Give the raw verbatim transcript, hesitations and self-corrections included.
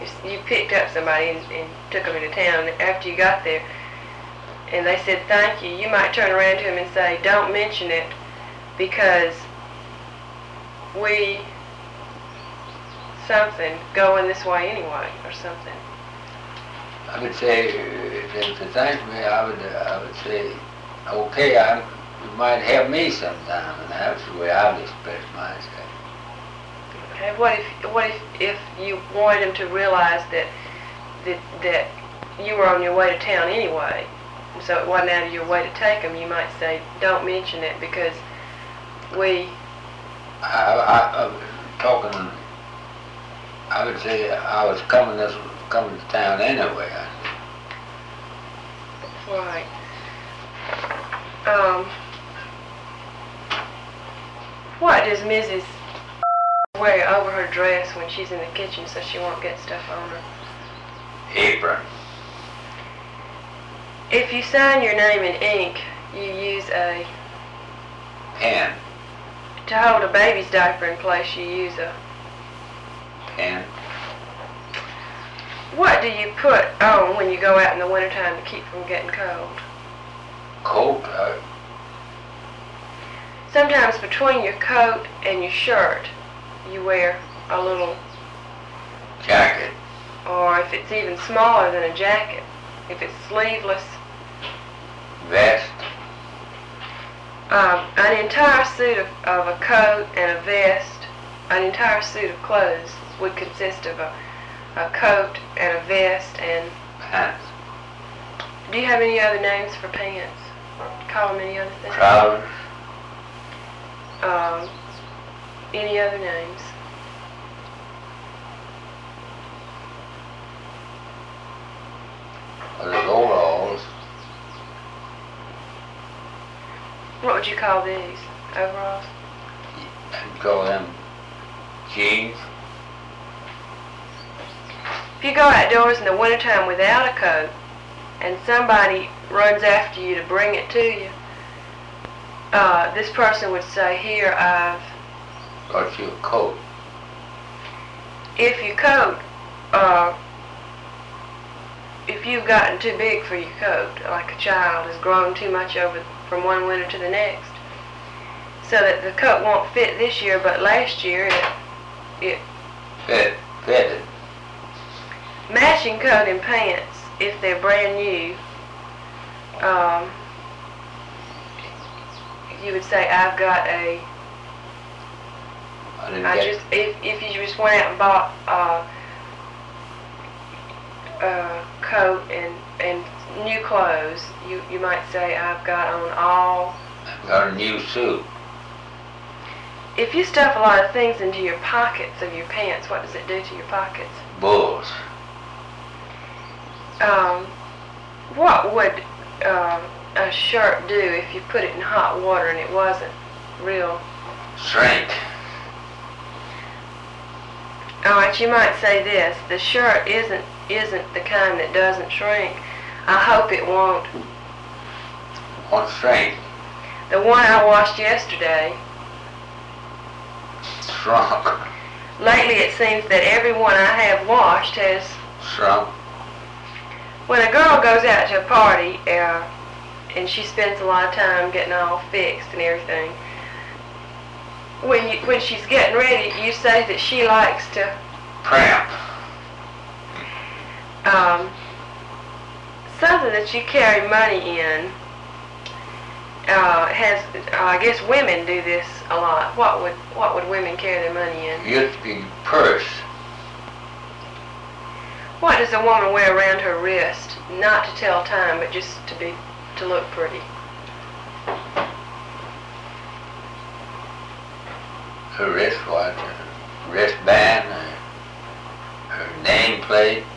If you picked up somebody and, and took them into town, and after you got there, and they said thank you, you might turn around to them and say, don't mention it because we something going this way anyway, or something. I would say, if they to thank me, I would, uh, I would say, okay, I, you might help me sometime, and that's the way I would express myself. Okay, what if, what if, if you wanted them to realize that, that, that you were on your way to town anyway, and so it wasn't out of your way to take them, you might say, don't mention it because we... I, I, I was talking, I would say I was coming this, coming to town anyway. Right. Um, what does Missus wear over her dress when she's in the kitchen so she won't get stuff on her? Apron. If you sign your name in ink, you use a... Pen. To hold a baby's diaper in place, you use a... Pen. What do you put on when you go out in the wintertime to keep from getting cold? Coat. Uh, Sometimes between your coat and your shirt, you wear a little... jacket. Or if it's even smaller than a jacket, if it's sleeveless... Vest. Um, an entire suit of, of a coat and a vest, an entire suit of clothes would consist of a, a coat and a vest and... Pants. Do you have any other names for pants? Call them any other things? Trousers. Um, any other names? Well, there's overalls. What would you call these? Overalls? I'd call them jeans. If you go outdoors in the wintertime without a coat and somebody runs after you to bring it to you, uh, this person would say, here, I've... Got you a coat. If your coat, uh, if you've gotten too big for your coat, like a child has grown too much over from one winter to the next, so that the coat won't fit this year, but last year it, it Fit. Fitted. matching coat and pants, if they're brand new, um, you would say, I've got a, I didn't I get just, if, if you just went out and bought uh, a coat and, and new clothes, you, you might say, I've got on all. I've got a new suit. If you stuff a lot of things into your pockets of your pants, what does it do to your pockets? Bulls. Um, what would uh, a shirt do if you put it in hot water and it wasn't real? Shrink. Alright, you might say this, the shirt isn't isn't the kind that doesn't shrink. I hope it won't. Won't shrink. The one I washed yesterday, Shrunk. lately it seems that every one I have washed has... Shrunk. When a girl goes out to a party, uh, and she spends a lot of time getting all fixed and everything, when you, when she's getting ready, you say that she likes to... Tramp. Um, something that you carry money in, uh, has, uh, I guess women do this a lot. What would, what would women carry their money in? Used to be purse. What does a woman wear around her wrist? Not to tell time, but just to be, to look pretty. Her wristwatch, her wristband, her, her nameplate.